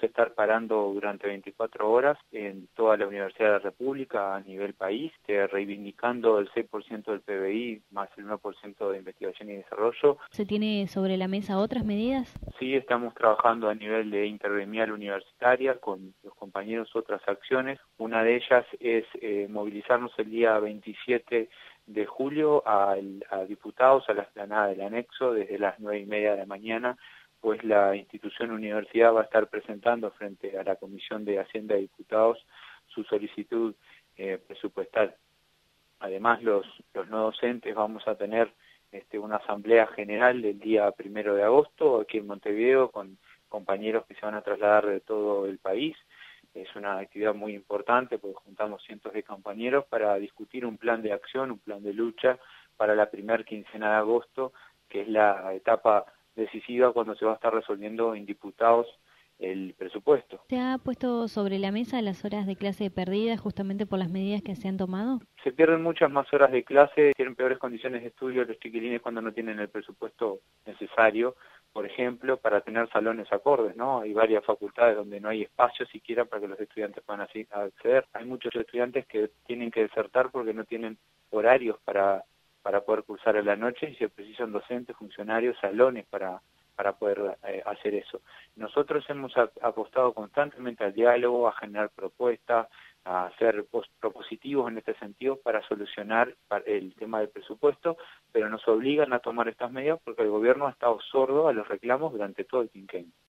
vamos a estar parando durante 24 horas en toda la Universidad de la República a nivel país, reivindicando el 6% del PBI más el 1% de investigación y desarrollo. ¿Se tiene sobre la mesa otras medidas? Sí, estamos trabajando a nivel de intergremial universitaria con los compañeros otras acciones. Una de ellas es movilizarnos el día 27 de julio a diputados a la explanada del anexo desde las 9:30 de la mañana, pues la institución universidad va a estar presentando frente a la Comisión de Hacienda y Diputados su solicitud presupuestal. Además, los no docentes vamos a tener una asamblea general el día 1 de agosto aquí en Montevideo con compañeros que se van a trasladar de todo el país. Es una actividad muy importante porque juntamos cientos de compañeros para discutir un plan de acción, un plan de lucha para la primera quincena de agosto, que es la etapa decisiva cuando se va a estar resolviendo en diputados el presupuesto. ¿Se ha puesto sobre la mesa las horas de clase perdidas justamente por las medidas que se han tomado? Se pierden muchas más horas de clase, tienen peores condiciones de estudio los chiquilines cuando no tienen el presupuesto necesario, por ejemplo, para tener salones acordes, ¿no? Hay varias facultades donde no hay espacio siquiera para que los estudiantes puedan acceder. Hay muchos estudiantes que tienen que desertar porque no tienen horarios para poder cursar en la noche y se precisan docentes, funcionarios, salones para poder hacer eso. Nosotros hemos apostado constantemente al diálogo, a generar propuestas, a ser propositivos en este sentido para solucionar el tema del presupuesto, pero nos obligan a tomar estas medidas porque el gobierno ha estado sordo a los reclamos durante todo el quinquenio.